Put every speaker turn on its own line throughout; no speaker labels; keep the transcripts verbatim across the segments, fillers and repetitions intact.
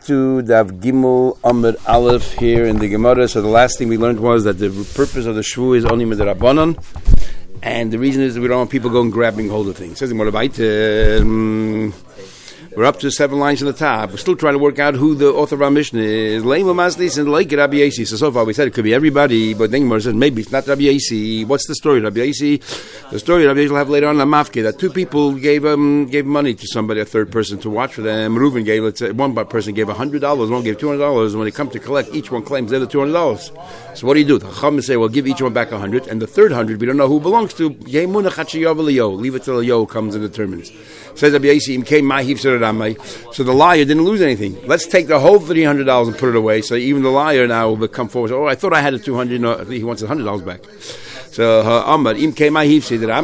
to Dav Gimel Amud Aleph here in the Gemara. So the last thing we learned was that the purpose of the Shvu is only Midrabanan, and the reason is that we don't want people going grabbing hold of things. It says in Gemara, um, we're up to seven lines on the top. We're still trying to work out who the author of our Mishnah is. Leima Maslis and like Rabbi Yasi. So so far we said it could be everybody, but then Gemara says maybe it's not Rabbi Yasi. What's the story, Rabbi Yasi? The story Rabbi Yasi will have later on in the Mafke that two people gave um, gave money to somebody, a third person, to watch for them. Reuven gave, let's say, one person gave one hundred dollars, one gave two hundred dollars, and when they come to collect, each one claims they're the two hundred dollars. So what do you do? The Chacham say, well, give each one back one hundred, and the third one hundred, we don't know who it belongs to. Leave it till the yo comes and determines. Says Rabbi Yasi, so the liar didn't lose anything. Let's take the whole three hundred dollars and put it away. So even the liar now will come forward. Oh, I thought I had a two hundred dollars. No, he wants one hundred dollars back. So Amar im came my heaps. So the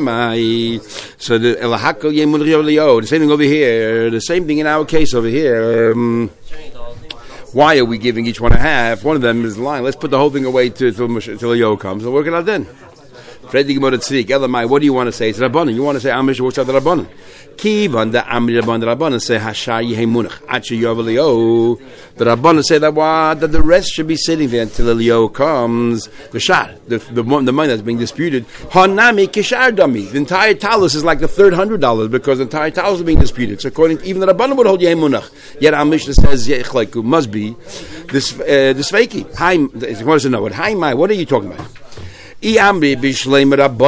the same thing over here. The same thing in our case over here. Um, why are we giving each one a half? One of them is lying. Let's put the whole thing away till till the yo comes and work it out then. Freddy Gemara Tzrik, Elamai, what do you want to say? It's Rabbanan. You want to say Amish works out the Rabbanan. Kivan the Amri Rabbanan, the Rabbanan say Hashar Yehei Munach. Achi Yovelio. The Rabbanan say that what that the rest should be sitting there until Elio comes. The Shar, the the, the money that's being disputed. Hanami Kishar Dami. The entire talus is like the third hundred dollars because the entire talus is being disputed. So according to, even the Rabbanan would hold Yehei Munach. Yet Amish says Yechleiku must be this uh, this Feiki. Hi, the Gemara says no. What Hi Mai? What are you talking about? How come you wait for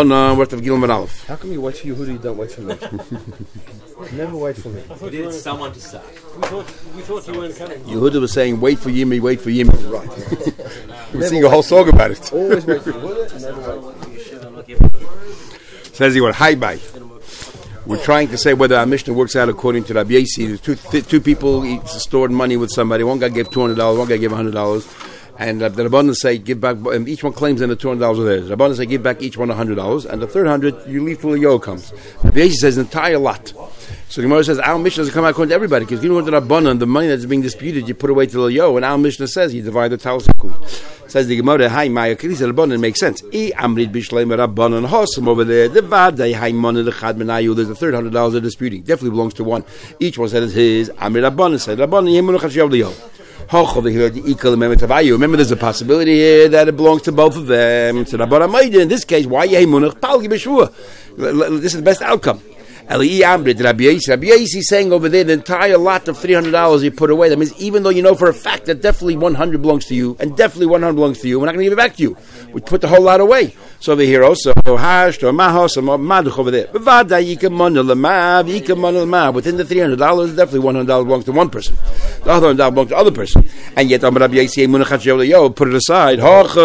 Yehuda, you don't wait for me? Never wait for me.
We needed someone to start. We thought, we thought you weren't coming.
Yehuda was saying, wait for Yimi, wait for Yimi. Right. We're singing a whole song about it.
Always wait for Yehuda, never wait.
Says he went, hi, bye. We're trying to say whether our Mishnah works out according to Rabbi Yasi. Two, th- two people each stored money with somebody. One guy gave two hundred dollars, one guy gave one hundred dollars. And uh, the Rabbanan say, give back, um, each one claims then the two hundred dollars are theirs. The Rabbanan say, give back each one one hundred dollars, and the third one hundred, you leave till the yo comes. Rabbi Yasi says, an entire lot. So the Gemara says, our Mishnah doesn't come out according to everybody, because you know what the Rabbanan, the money that's being disputed, you put away till the yo, and our Mishnah says, you divide the talus equally. Says the Gemara, hi, Maya, Kili said, Rabbanan makes sense. I amrid bishleim Rabbanan hosam over there, the vadai hai money the chad menayu, there's the third hundred dollars they're disputing. Definitely belongs to one. Each one said it's his. Amrid Rabbanan said, Rabbanan yemunach hashav the yo. Remember, there's a possibility here that it belongs to both of them. So, in this case, why This is the best outcome. Rabbi Yasi is saying over there, the entire lot of three hundred dollars you put away. That means even though you know for a fact that definitely one hundred belongs to you, and definitely one hundred belongs to you, we're not going to give it back to you. We put the whole lot away. So over here also, hash or mahos or maduch over there. Within the three hundred dollars, definitely one hundred dollars belongs to one person. The other hundred dollars belongs to the other person. And yet, Rabbi Yasi put it aside.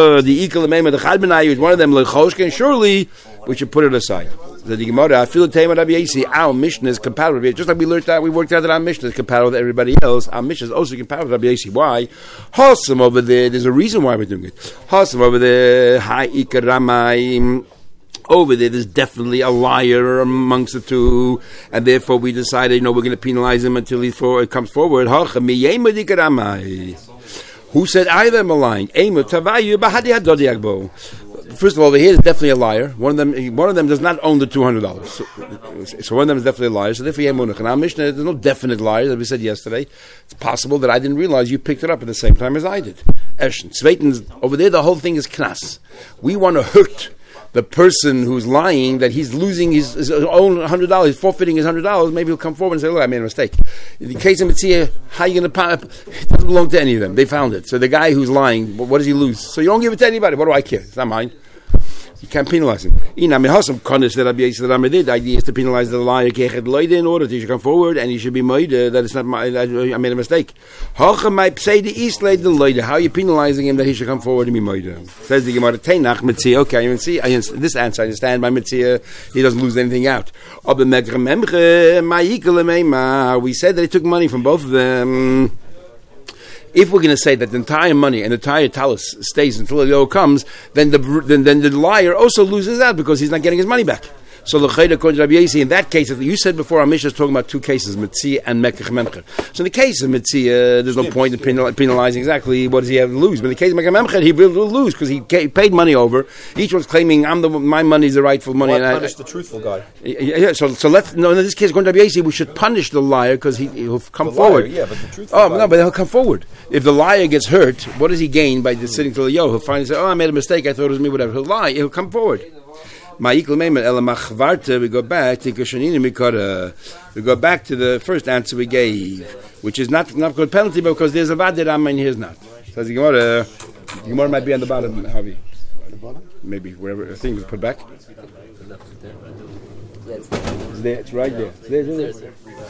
One of them, surely we should put it aside. The Gemara, I feel the Rabbi Yasi, our Mishnah is compatible. Just like we learned that, we worked out that our Mishnah is compatible with everybody else. Our Mishnah is also compatible with Rabbi Yasi. Why? Hasam over there, there's a reason why we're doing it. Hasam over there, Hai Ikaramai. Over there, there's definitely a liar amongst the two, and therefore we decided, you know, we're going to penalize him until he for, it comes forward. Who said either am a lying? First of all, over here is definitely a liar. One of them, one of them does not own the two hundred dollars. So, so one of them is definitely a liar. So therefore, Yemunach. And our Mishnah, there's no definite liar, as we said yesterday. It's possible that I didn't realize you picked it up at the same time as I did. Eshen, Sveitin's over there. The whole thing is knas. We want to hurt the person who's lying, that he's losing his, his own one hundred dollars, he's forfeiting his one hundred dollars, maybe he'll come forward and say, look, I made a mistake. In the case of Mitzvah, how are you going to, it doesn't belong to any of them. They found it. So the guy who's lying, what does he lose? So you don't give it to anybody. What do I care? It's not mine. You can't penalize him. The idea is to penalize the liar in order that he should come forward and he should be made that it's not my, I made a mistake. How are you penalizing him that he should come forward and be made? Says the Gemara, okay, you see, this answer I understand by Mitzvah, he doesn't lose anything out. We said that he took money from both of them. If we're going to say that the entire money and the entire talus stays until the yo comes, then the then, then the liar also loses out because he's not getting his money back. So l'chayda according to Rabbi Yossi, in that case, you said before our Mishnah is talking about two cases, Mitzia and Mekach Memcher. So in the case of Mitzia, there's no point in penal- penalizing exactly what does he have to lose. But in the case of Mekach Memcher, he will lose because he ca- paid money over. Each one's claiming I'm the my money is the rightful money.
Why
and
punish
I,
the truthful guy?
Yeah, yeah, so so let's no. In this case, according to Rabbi Yossi, we should punish the liar because he he'll come
The
forward.
liar, yeah, but the truthful
Oh
guy.
no, but he'll come forward. If the liar gets hurt, what does he gain by just sitting till the yo? He'll finally say, "Oh, I made a mistake. I thought it was me." Whatever. He'll lie. He'll come forward. We go back to We go back to the first answer we gave, which is not not good penalty because there's a vadir amma and here's not. So the Gemara, the Gemara might be on the bottom, Harvey. Maybe wherever I think it's put back. It's there. It's right there. It's there, isn't it?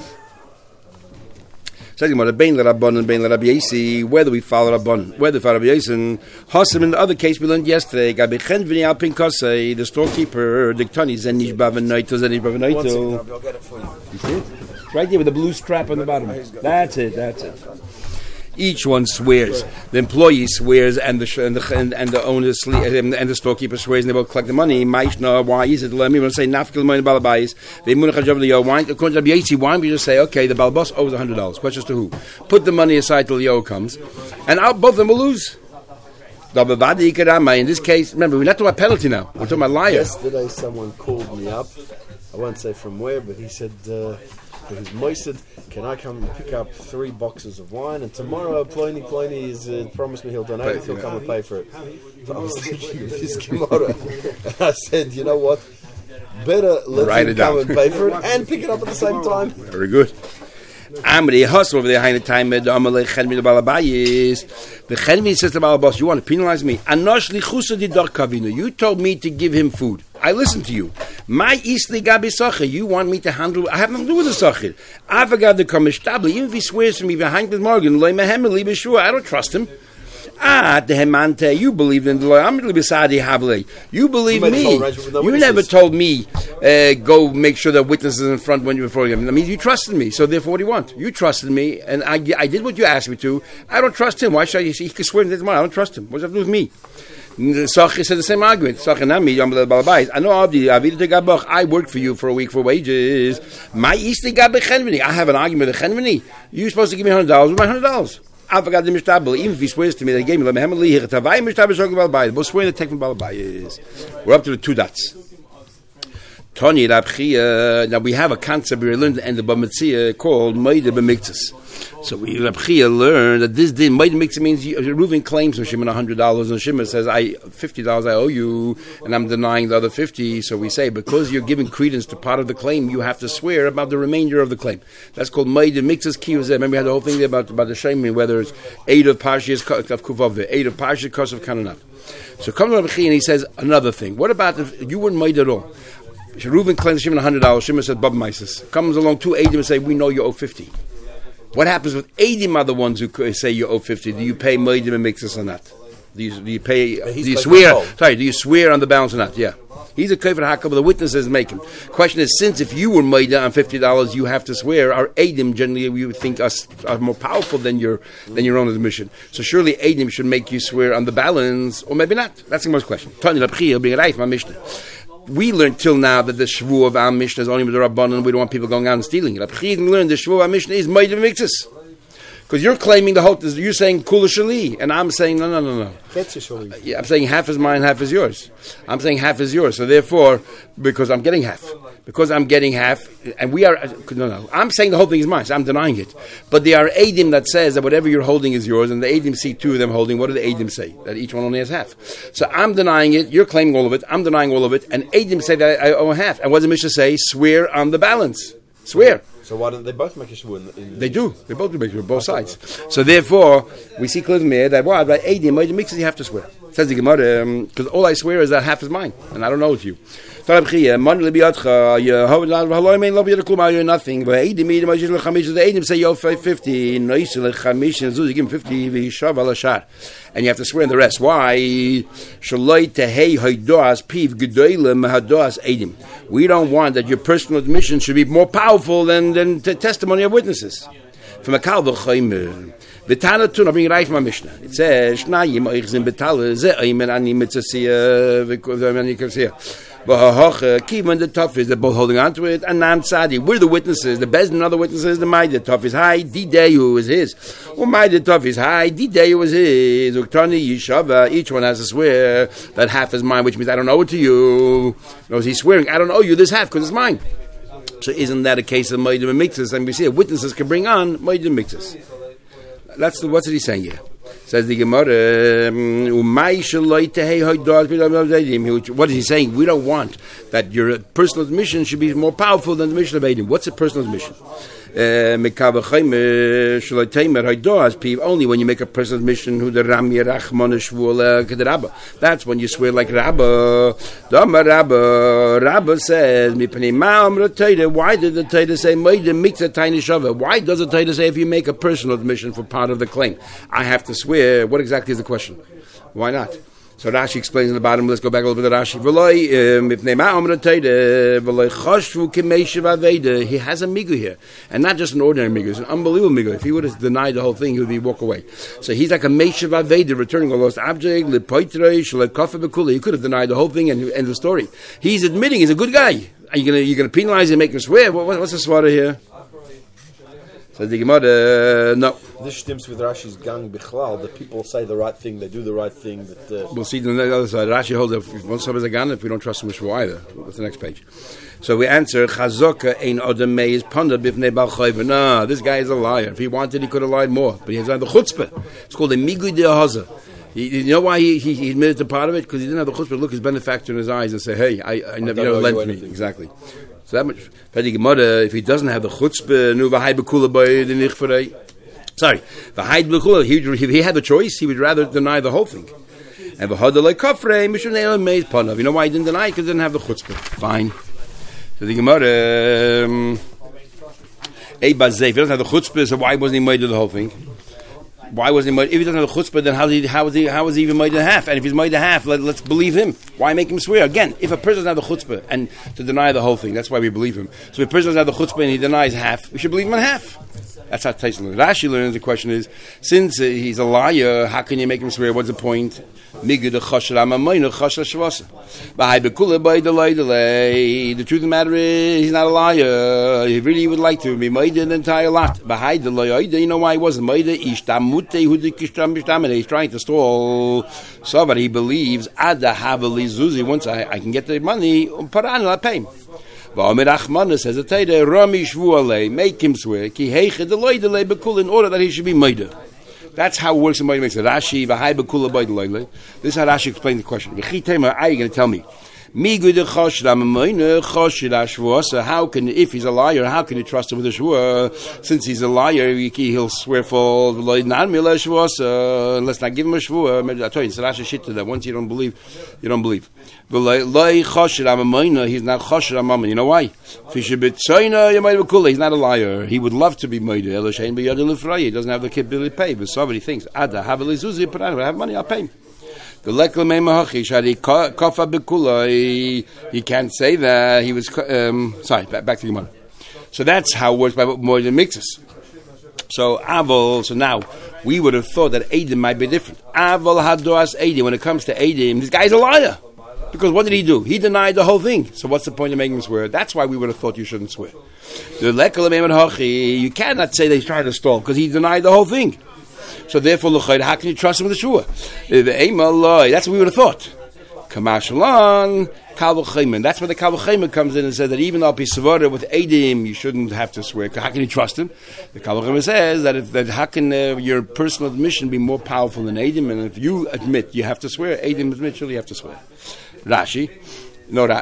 Says Gemara, Bein l'Rabbanan, Bein l'Rabbi Yossi, whether we follow Rabban, whether we follow Rabbi Yossi. Hasim, in the other case we learned yesterday, Gabi Chen v'ni al Pinkosei, the storekeeper, Diktani, Zenish Bavanoito, Zenish Bavanoito.
I'll get it for you.
You see it? It's right there with the blue strap on the bottom. That's it, that's it. Each one swears. The employee swears, and the sh- and the and, and the owner sle- and, and the storekeeper swears, and they both collect the money. Maishna, why is it? Let me say nafkil money balabais. They munachajov the yo. Why? According to Rabbi Yossi, why don't we just say, okay, the balabas owes a hundred dollars. Questions to who? Put the money aside till the yo comes, and out both of them will lose. In this case, remember, we're not talking about penalty now. We're talking about liar.
Yesterday, someone called me up. I won't say from where, but he said. Uh, His moistened, can I come and pick up three boxes of wine? And tomorrow, Pliny Pliny has uh, promised me he'll donate it, he'll come and pay for it. So I was thinking of this Gemara. And I said, you know what? Better let
Write
him
it
come
down.
and pay for it and pick it up at the same time.
Very good. Amri hustle over there. Haine time the Amalei Chenmi the Balabayis. The Chenmi says to Balabas, you want to penalize me? Anosh lichusa di dar kavinu. You told me to give him food. I listened to you. My isli gabi sachir. You want me to handle? I have nothing to do with the sachir. Avagad the kamishtabli. Even if he swears to me behind the morgan, loy mehemeli b'shua. I don't trust him. Ah, the hemante. You believe in the I'm besadi havle. You believe
You made a
me.
whole arrangement with no
You
witnesses.
never told me uh, go make sure that witnesses in front when you before him. I mean, you trusted me. So therefore, what do you want? You trusted me, and I, I did what you asked me to. I don't trust him. Why should I? He can swear in his mind. I don't trust him. What does that have to do with me? Sachi said the same argument. I know I worked for you for a week for wages. My Easter I have an argument with the Chenveni. You're supposed to give me one hundred dollars with my one hundred dollars. I forgot the Mishtabel. Even if he swears to me, they gave me Lemehemeli here. Tavai Mishtabel Shogim Balabay. We'll swear in the text from Balabay. We're up to the two dots. Tony Rabchia. Now we have a concept we learned in the Bamitzia called Meide B'Miktzis. So we Rabchia learned that this din Meide B'Miktzis means Reuven claims from Shimon a hundred dollars, and Shimon says, "I fifty dollars I owe you, and I'm denying the other fifty." So we say because you're giving credence to part of the claim, you have to swear about the remainder of the claim. That's called Meide B'Miktzis Kiyuzeh. Remember we had the whole thing there about about the shaming, whether it's eight of Parshas of Kuvav, eight of Parshas Kos of Kananat. So comes Rabchia and he says another thing. What about if you weren't made at all? Reuven claims Shimon one hundred dollars. Shimon says, Bab Mises. Comes along two Eidim and say, we know you owe fifty. What happens with Eidim are the ones who say you owe fifty? Do you pay Moedim and Mixes or not? Do you, do you pay, do you swear, sorry, do you swear on the balance or not? Yeah. He's a kafir hakam, but the witnesses make him. Question is, since if you were Moedim on fifty dollars, you have to swear, our Eidim generally we would think us are more powerful than your than your own admission. So surely Eidim should make you swear on the balance, or maybe not. That's the most question. Tani Rabchia being right, my Mishnah. We learned till now that the shvu of our Mishnah is only with the Rabbanan, and we don't want people going out and stealing it. Rabbi Chiyah learned the shvu of our Mishnah is Meide B'Miktzis. Because you're claiming the whole, you're saying Kula Shali, and I'm saying, no, no, no, no. Yeah, I'm saying half is mine, half is yours. I'm saying half is yours. So therefore, because I'm getting half. Because I'm getting half, and we are, no, no. I'm saying the whole thing is mine, so I'm denying it. But there are Eidim that says that whatever you're holding is yours, and the Eidim see two of them holding. What do the Eidim say? That each one only has half. So I'm denying it, you're claiming all of it, I'm denying all of it, and Eidim say that I owe half. And what does the Mishnah say? Swear on the balance. Swear.
So why don't they both make a shvu? In, in
they do. They both do make a shvu, both sides. So therefore, we see clearly here that what? Right, Eidim, Eidim mixes, you have to swear. Says the Gemara, because um, all I swear is that half is mine, and I don't know it's you. Nothing. The Eidim say you owe fifty, you give him fifty, and you have to swear in the rest. Why? We don't want that your personal admission should be more powerful than, than the testimony of witnesses. From a kalv the Tana tun, I'm bringing right from my Mishnah. It says, Shnayim oich zin betale, ze oimen ani mitzasiya, v'ani kavsiya. Kivan the tough is they're both holding on to it, and Nam Tzadi. We're the witnesses. The Bezdin are the witnesses. The Maida tough is high. Dideyu is his. Or Maida tough is high. Dideyu is his. Uktani Yishava. Each one has to swear that half is mine, which means I don't owe it to you. No, he's swearing I don't owe you this half because it's mine. So isn't that a case of Maida Mixes? And we see witnesses can bring on Maida Mixes. That's the, what's he saying here? Says the Gemara, what is he saying? We don't want that your personal admission should be more powerful than the mission of Adam. What's a personal admission? Only when you make a personal admission who the Rami that's when you swear like Rabba. Rabba says, why did the Torah say why does the Torah say if you make a personal admission for part of the claim I have to swear? What exactly is the question? Why not? So Rashi explains in the bottom. Let's go back a little bit to Rashi. He has a migu here, and not just an ordinary migu. It's an unbelievable migu. If he would have denied the whole thing, he would be walk away. So he's like a meishav aveda, returning a lost object. He could have denied the whole thing and end the story. He's admitting he's a good guy. Are you going to you going to penalize him and make him swear? What, what's the swara here? So the Gemara, uh, no.
This stimps with Rashi's gang bichlal. The people say the right thing, they do the right thing. That uh,
we'll see on the other side. Rashi holds up one side is a gan if we don't trust him with Shvu either. What's the next page? So we answer Chazoka ein odem meiz panda bifnei bal chayva. No, this guy is a liar. If he wanted, he could have lied more, but he has the chutzpah. It's called a migui de haza. You know why he, he, he admitted to part of it? Because he didn't have the chutzpah to look his benefactor in his eyes and say, "Hey, I, I never, you never lent me." Exactly. So that much. If he doesn't have the chutzpah, nu v'hai bekula by the nichfarei. Sorry, v'hai bekula. If he had the choice, he would rather deny the whole thing. And v'hadalei kafrei mishunei meiz panav. You know why he didn't deny? Because he didn't have the chutzpah. Fine. So the Gemara, um, if he doesn't have the chutzpah, so why wasn't he made of the whole thing? Why wasn't he made? If he doesn't have the chutzpah, then how, he, how, was, he, how was he even made a half? And if he's made a half, let, let's believe him. Why make him swear? Again, if a person doesn't have the chutzpah and to deny the whole thing, that's why we believe him. So if a person doesn't have the chutzpah and he denies half, we should believe him on half. That's how Tyson learns. Rashi learns the question is, since uh, he's a liar, how can you make him swear? What's the point? The truth of the matter is, he's not a liar. He really would like to be made the entire lot. You know why he wasn't made? He's trying to stall. So but he believes, once I, I can get the money, I'll pay him. Says the Torah, Rami shvu alei, make him swear, ki heiche deloi delei bekul, in order that he should be meider. That's how it works in Meider makes it. Rashi v'hai bekula by deloi. This is how Rashi explains the question. V'chi tema, are you going to tell me? How can, if he's a liar, how can you trust him with a shvua? Since he's a liar, he'll swear false. Let's not give him a shvua. Maybe I tell you, it's Rashi shit to that. Once you don't believe, you don't believe. He's not choshed amamin. You know why? He's not a liar. He would love to be made. He doesn't have the capability to pay. But somebody thinks, Ada, have money, I'll pay him. The he can't say that he was. Um, sorry, back, back to the Gemara. So that's how it works by more than mixes. So Aval. So now we would have thought that Eidim might be different. Aval hadoas Eidim. When it comes to Eidim, this guy's a liar. Because what did he do? He denied the whole thing. So what's the point of making him swear? That's why we would have thought you shouldn't swear. You cannot say that he's trying to stall because he denied the whole thing. So therefore, how can you trust him with the shua? That's what we would have thought. Kamashalan, Kalvachayman. That's where the Kalvachayman comes in and says that even though Pisavara with Eidim, you shouldn't have to swear. How can you trust him? The Kalvachayman says that, if, that how can uh, your personal admission be more powerful than Eidim? And if you admit you have to swear, Eidim admit surely you have to swear. Rashi. No, uh,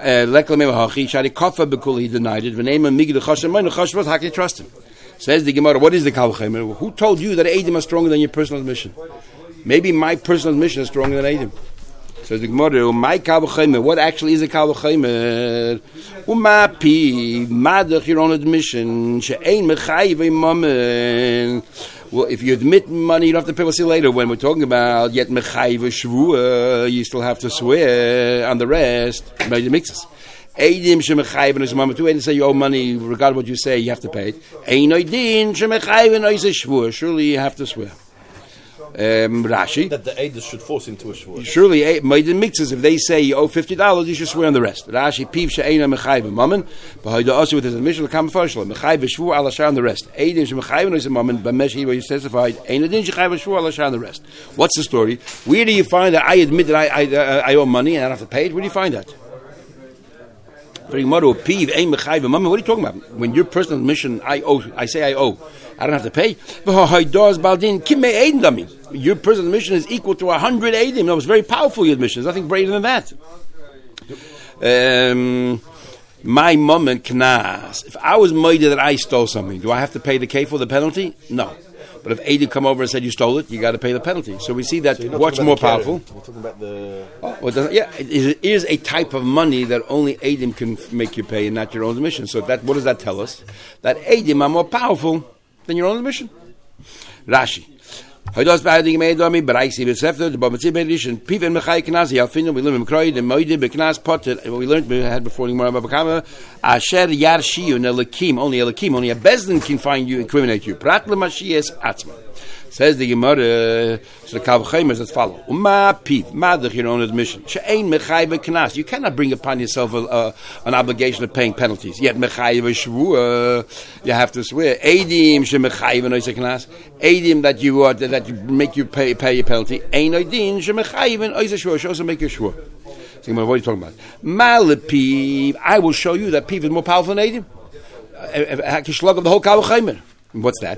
he denied it. How can you trust him? Says the Gemara, what is the Kalvachayim? Who told you that Eidim are stronger than your personal admission? Maybe my personal admission is stronger than Eidim. Says the Gemara, my Kalvachayim, what actually is a Kalvachayim? Umapi, madach your own admission, she'ein mechayiv mamen. Well, if you admit money, you don't have to pay. We'll see later when we're talking about yet mechayiv shvua, you still have to swear on the rest. Maybe mixes. Eidim shemechayiv and mama too. And say you owe money, regardless of what you say, you have to pay it. Ein oidin shemechayiv and shvua. Surely you have to swear. Um, Rashi.
That the Eidos should force into a shvur.
Surely, Maiden mixes. If they say you owe fifty dollars, you should swear on the rest. Rashi, Piv she'ena mechayv mammon. B'hoida also with his admission come first. Mechayv shvur ala shar on the rest. Eidim shemechayv no mammon. B'meshi where you testified. Einadin shechayv shvur ala shar on the rest. What's the story? Where do you find that I admit that I I, uh, I owe money and I don't have to pay it? Where do you find that? What are you talking about? When your personal admission, I owe. I say I owe. I don't have to pay. Your personal admission is equal to a hundred eidim. That was very powerful. Your admission. There's nothing greater than that. Um, my mom and knas. If I was moided that I stole something, do I have to pay the kafel, the penalty? No. But if eidim come over and said you stole it, you got to pay the penalty. So we see that so what's more powerful.
We're talking about the.
Oh, well, yeah, it is, it is a type of money that only eidim can make you pay, and not your own admission. So that what does that tell us? That eidim are more powerful than your own admission. Rashi. We live in Beknas Potter. We learned we had before Asher Yarshiyu Nelakim. Only Elakim, only a Bezdin can find you, incriminate you. Prat leMashias Atzma. Says the Gemara, so the Kavachayim as follow. Uma Piv, Madach, your own admission. She'ein Mechayv Knas. You cannot bring upon yourself a, uh, an obligation of paying penalties. Yet Mechayv Shvua, you have to swear. Eidim she Mechayv Noise Knas. Eidim that you uh, that you make you pay pay your penalty. Ein Oidin she Mechayv Noise Shvua. She also make you shvua. So what are you talking about? Malapiv. I will show you that Piv is more powerful than Eidim. I can slug of the whole Kavachayim. What's that?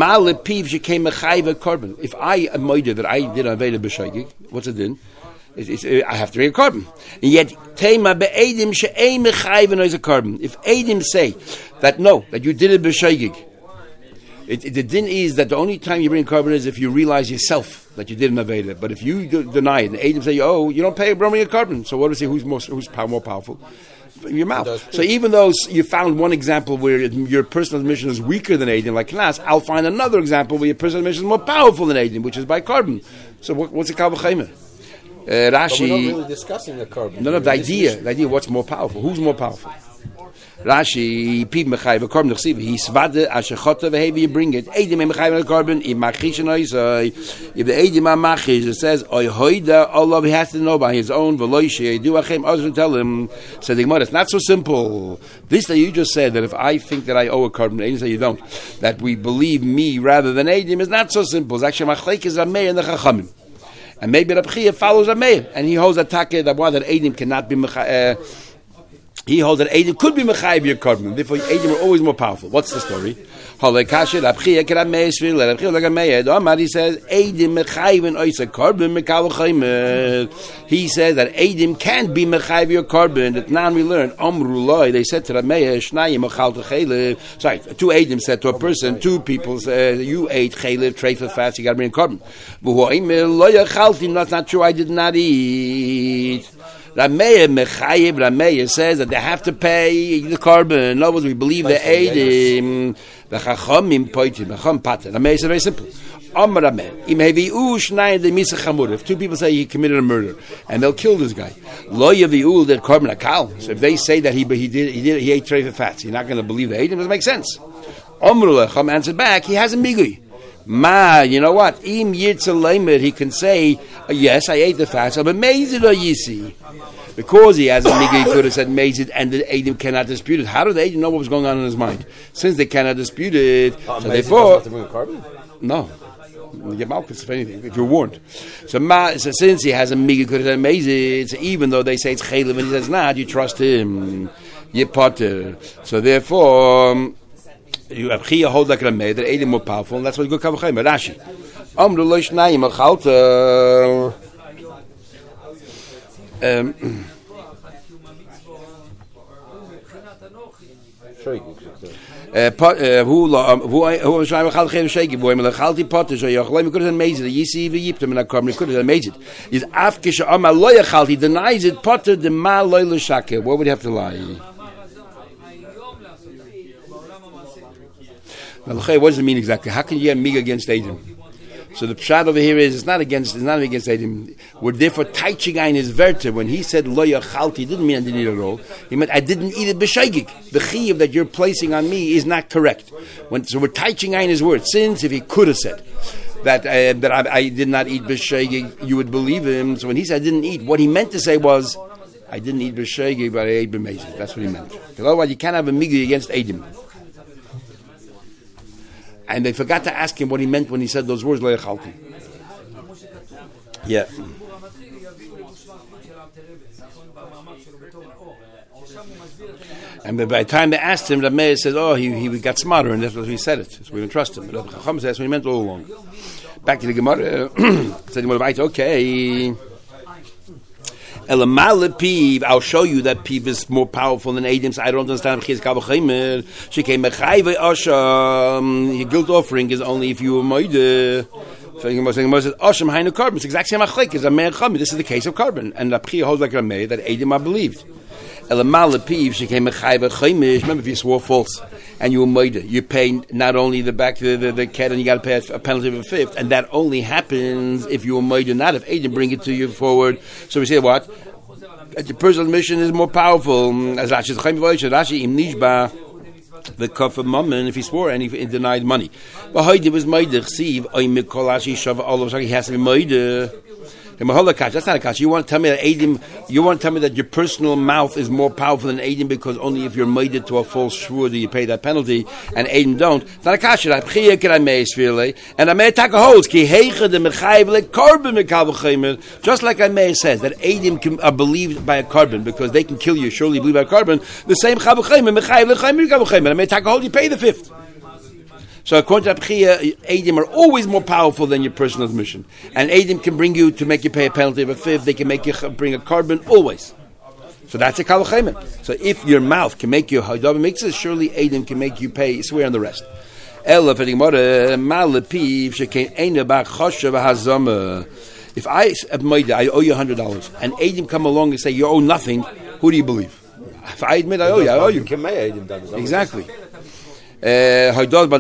If I admitted that I did aveda b'shagig, what's it then? It's, it's, uh, I have to bring a carbon. And yet, tema be'edim she'ein mechayven is a carbon. If edim say that no, that you did it b'shagig, it, it, the din is that the only time you bring a carbon is if you realize yourself that you did an aveda. But if you d- deny it, and edim say, oh, you don't pay, bring a carbon. So what do we say? Who's more, who's power, more powerful? Your mouth. So even though you found one example where your personal admission is weaker than Eidim, like Knas, I'll find another example where your personal admission is more powerful than Eidim, which is by carbon. So what, what's the Kavachayim? Uh, Rashi.
But we're not really discussing the carbon.
No, no, the idea, the idea, what's more powerful? Who's more powerful? Rashi, Piv Mechayv, a carbon, he svade, ashechota, vehevi, you bring it. Eidim Mechayv, a carbon, if machish and oisai, if the Eidim are machish, it says, oi hoida, Allah, he has to know by his own, veloishe, do achem, others will tell him, said the Gemara, it's not so simple. This that you just said, that if I think that I owe a carbon, Eidim say you don't, that we believe me rather than Eidim is not so simple. It's actually machlek is a meir and the chachamim. And maybe Reb Chia follows a meir, and he holds a take, that one that Eidim cannot be mechayev, uh, he holds that Eidim could be mechayev your carbon. Therefore, Eidim are always more powerful. What's the story? He says Eidim mechayev oisa carbon mekavachayim. He says that Eidim can be mechayev your carbon. That now we learn Amrullah. They said to Rameh Shnayim mechal techelev. Sorry, two Eidim said to a person, two people, uh, you ate chelev, treifa fast. You got to bring a carbon. That's not true. I did not eat. Rameya Mechayev, Rameya says that they have to pay the carbon. In other words, we believe the Eidim, the Chachamim Poitim, the Chacham Pater. Rameya is very simple. Amar Rameya, Im Hevi'u Shnayim de Misa Chamur. If two people say he committed a murder and they'll kill this guy, Lo Yavi'u the carbon akal. So if they say that he he did he did he ate treifa fats, you're not going to believe the Eidim. It doesn't make sense. Amrullah Chacham answered back, he has a migui. Ma, you know what? Im Yitzalaimid, he can say, yes, I ate the fats. I'm amazed or yisi. Because he has a migui, he could have said mazid, and the Eidim cannot dispute it. How do the Eidim know what was going on in his mind? Since they cannot dispute it,
uh,
so therefore,
have to bring a carbon?
No, you get malchus if anything, if you're warned. So, ma, so since he has a migui, he could have said mazid. So even though they say it's chaylev and he says not, you trust him. You potter. So therefore. Um, You have Chia hold like Rameh, that Eidim more powerful, and that's what you go Kavachayim. Rashi. Amru lo shnayim achalta. Um. Who who who is Rameh Chalchei Shegi? Who Rameh Chalti Potter? So Yochleim could have amazed it. Yisi v'yiptem and Akamri could have amazed it. Is Afkish Amar lo Yachalti denies it. Potter the Ma lo l'shake. What would he have to lie? Now, what does it mean exactly? How can you get mig against Eidim? So the pshat over here is it's not against it's not against Eidim. We're therefore taichigain is verter. When he said lo yachalti, didn't mean I didn't eat it at all. He meant I didn't eat it b'shaygig. The chiyuv that you're placing on me is not correct. When, so we're taichigain his word. Since if he could have said that uh, that I, I did not eat b'shegi, you would believe him. So when he said I didn't eat, what he meant to say was, I didn't eat b'shegi, but I ate b'mezid. That's what he meant. Because otherwise you can't have a migui against Eidim. And they forgot to ask him what he meant when he said those words, lo yachalti. Yeah. And by the time they asked him, the mayor said, oh, he, he got smarter, and that's what he said it. So we didn't trust him. But the Chacham said that's what he meant all along. Back to the Gemara. Said, okay. I'll show you that Piv is more powerful than Eidim, so I don't understand. She came your guilt offering is only if you were moide. Asham hainu carbon. It's exactly same achlik as a meir chami. This is the case of carbon, and the Pchia holds like a meir that Eidim are believed. Remember, if you swore false and you were moide, you pay not only the back the the, the cat, and you got to pay a penalty of a fifth, and that only happens if you were moide, not if Eidim bring it to you forward. So we say what? The personal mission is more powerful. As Rashi Rashi im nishba. The kafir mammon, if he swore and he, he denied money. But Haidi was moide chsiv oy mikolashi shav olav. He has to be moide. That's not a kash. You want to tell me that Eidim? You want to tell me that your personal mouth is more powerful than Eidim because only if you're moided to a false shvur do you pay that penalty, and Eidim don't. It's not a kash. And I may attack a holds ki heiche de mechayiv le carbon mekavachaymer. Just like I may says that Eidim can, are believed by a carbon because they can kill you. Surely believe by a carbon. The same chavachaymer mechayiv le chaymer kavachaymer. I may attack a hold. You pay the fifth. So according to Abchia, Eidim are always more powerful than your personal mission. And Eidim can bring you to make you pay a penalty of a fifth. They can make you bring a carbon always. So that's a Kal V'Chaymer. So if your mouth can make you Haidava mixes, surely Eidim can make you pay, swear on the rest. If I, I owe you one hundred dollars, and Eidim come along and say, you owe nothing, who do you believe? If I admit I owe you, I owe you. Exactly. Uh,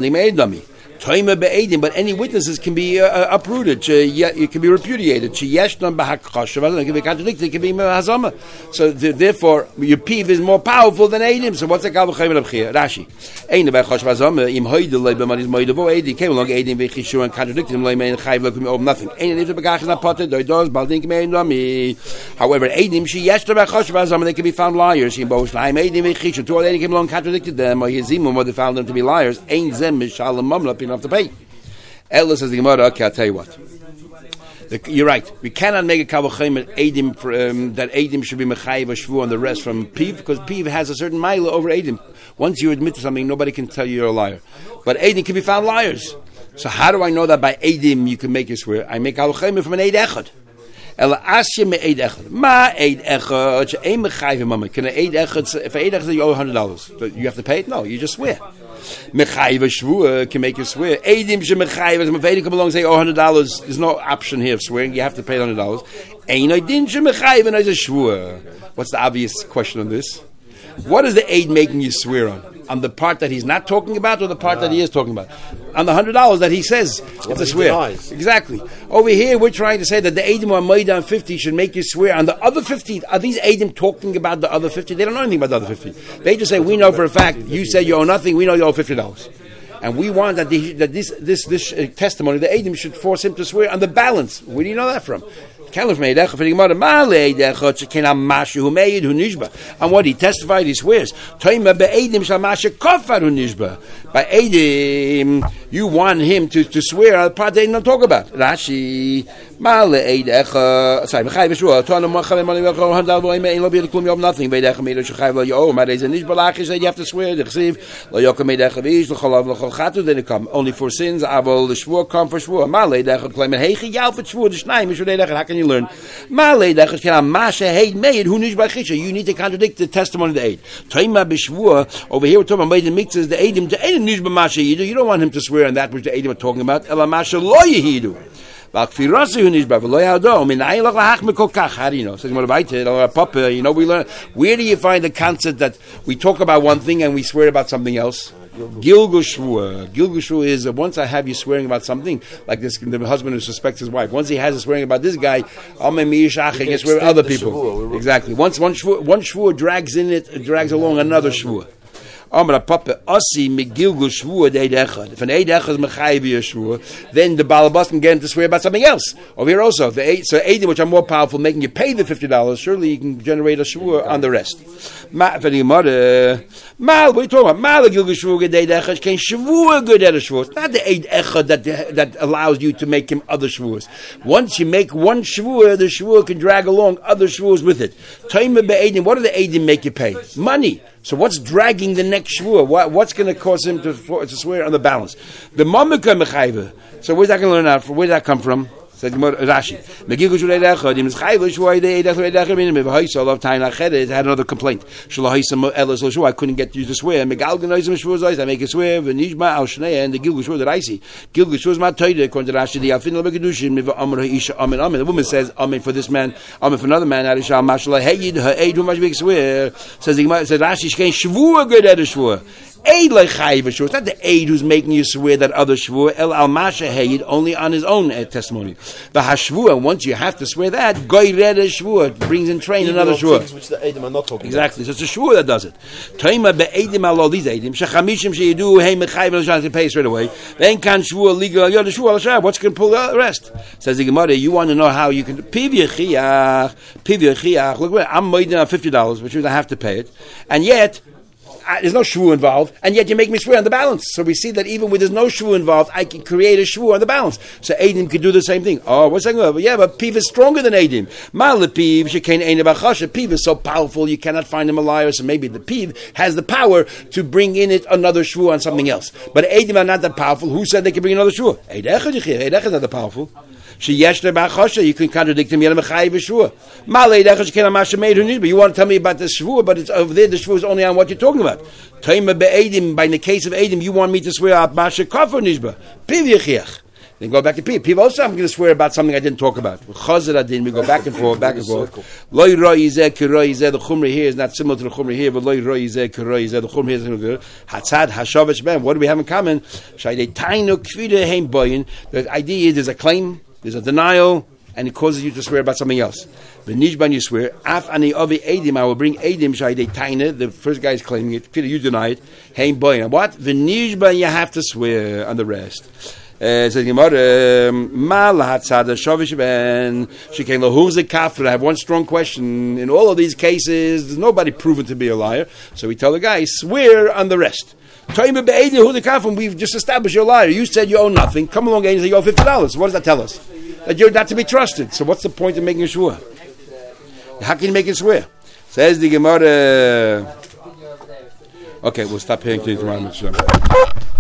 but any witnesses can be uh, uprooted. It can be repudiated. It can be contradicted. It can be hazama. So th- therefore, your peeve is more powerful than Eidim. So what's the Kal V'Chaymer of Chia? Rashi. Ein dabei chash hazama. Im hoide leibeman is moide vo Eidim came along Eidim v'chishu and contradicted him. Leimein chayv lokum of nothing. Ein if the begach is not potted. Doidos baldink mein nami. However, Eidim she yesh dabei chash hazama. They can be found liars. She bosh laim Eidim v'chishu. Two Eidim came along contradicted them. Or Yezimum or they found them to be liars. Ein zem mishalem mamla enough to pay. Ella says the Gemara, okay, I'll tell you what. The, you're right. We cannot make a Kal V'Chaymer Eidim um, that Eidim should be Mechayiv or Shvu on the rest from Piv, because Piv has a certain mile over Eidim. Once you admit to something, nobody can tell you you're a liar. But Eidim can be found liars. So how do I know that by Eidim you can make a swear? I make Kal V'Chaymer from an Eid Echad. Ella asya me Eid Echad. Ma Eid Echad. She'ein Mechayiv mama. Can an Eid Echad, if an Eid Echad you owe one hundred dollars, you have to pay it? No, you just swear. Mechayiv shvua can make you swear. Eidim she mechayiv. If Eidim come along and say, oh, one hundred dollars, there's no option here of swearing. You have to pay one hundred dollars. Ein oidin she mechayiv and I say shvua. What's the obvious question on this? What is the Eid making you swear on? On the part that he's not talking about or the part that he is talking about? On the one hundred dollars that he says you have to swear. Denies. Exactly. Over here, we're trying to say that the Eidim on Maidan fifty should make you swear. On the other fifty, are these Eidim talking about the other fifty? They don't know anything about the other fifty. They just say, we know for a fact, you say you owe nothing, we know you owe fifty dollars. And we want that, the, that this this this uh, testimony, the Eidim should force him to swear on the balance. Where do you know that from? And what he testified, he swears. By Eidim, you want him to, to swear on the part they don't talk about. Rashi. Sorry, nothing. You have to swear. Only for sins. Come for How can you learn? You need to contradict the testimony of the Eid. Over here we're talking about the mixes, the Eidim to Eidim. You don't want him to swear on that which the Eidim are talking about. How do you know? You know, we learn. Where do you find the concept that we talk about one thing and we swear about something else? Gilgul Shvua. Gilgul Shvua is uh, once I have you swearing about something, like this, the husband who suspects his wife. Once he has us swearing about this guy, I'll he can swear about other people. Exactly. Once one Shvua, one Shvua drags in it, drags along another Shvua. Amar Papa Asi Megilgu Shvua Deid Echad. If an Eid Echad is Mechayiv Yeshua, then the Balabas can get him to swear about something else. Over here also, the Eid, so Eidim which are more powerful, making you pay the fifty dollars, surely you can generate a Shvua on the rest. Ma, for the Gemara, Mal, what are you talking about? Mal Megilgu Shvua Deid Echad, can Shvua good at a Shvua. It's not the Eid Echad that, that allows you to make him other Shvuas. Once you make one Shvua, the Shvua can drag along other Shvuas with it. Taima be'edim, what do the Eidim make you pay? Money. So what's dragging the next Shvua? What, what's going to cause him to, to swear on the balance? The Mamika Mechayva. So where's that going to learn out? Where did that come from? Said Rashi. It had another complaint. I couldn't get you to swear. I make you swear. And the Gilgush that I see. Gilgush was my Torah. According to Rashi, the woman says, Amen for this man, Amen for another man. Says Rashi, she can't shvua good at a shvua. Eid lechayiv shvur. It's not the Eid who's making you swear that other shvur. El al masha hayid, only on his own uh, testimony. The hashvur, once you have to swear that, goy red shvur brings in train another shvur.
Which the Eidim are not talking
exactly. So it's a shvur that does it. Toima be'edim al all these Eidim. Shechamishim sheyidu hey mechayiv al shvur to pay straight away. Then can shvur legal al yod shvur al shvur. What's going to pull the rest? Says the Gemara. You want to know how you can piv yechiach, piv yechiach. Look, I'm waiting on fifty dollars, which means I have to pay it, and yet. Uh, there's no shvu involved, and yet you make me swear on the balance. So we see that even when there's no shvu involved, I can create a shvu on the balance. So Eidim could do the same thing. Oh, what's that about? Yeah, but Piv is stronger than Eidim. Mal Piv, shekain ein b'chasha. Piv is so powerful, you cannot find him a liar. So maybe the Piv has the power to bring in it another shvu on something else. But Eidim are not that powerful. Who said they can bring another shvu? Eid Echad Yechir. Eid Echad is not that powerful. You can contradict him. You want to tell me about the shvur, but it's over there. The shvur is only on what you're talking about. By in the case of Eidim, you want me to swear out Masha Kafar Nishba. Then go back to Piv. Piv also, I'm going to swear about something I didn't talk about. We go back and forth, back and forth. Loi roi zeh kiroi zeh. The chumra here is not similar to the chumra here, but loi roi zeh kiroi zeh. The chumra here is similar. Hatzad hashavach ben. What do we have in common? Shaydei tainu kvida heim boyin. The idea is there's a claim. There's a denial, and it causes you to swear about something else. V'nishban you swear, af ani avi edim, I will bring edim shayde taina. The first guy is claiming it. You deny it. Hein boy. And what? V'nishban you have to swear on the rest. Uh, says Gemara, ma lahatzada shavish ben shekain lahuze kafir. I have one strong question. In all of these cases, there's nobody proven to be a liar. So we tell the guy, swear on the rest. We've just established you're a liar. You said you owe nothing. Come along and say you owe fifty dollars. What does that tell us? That you're not to be trusted. So what's the point of making a shvur? How can you make it swear? Says the Gemara. Okay, we'll stop here and continue tomorrow.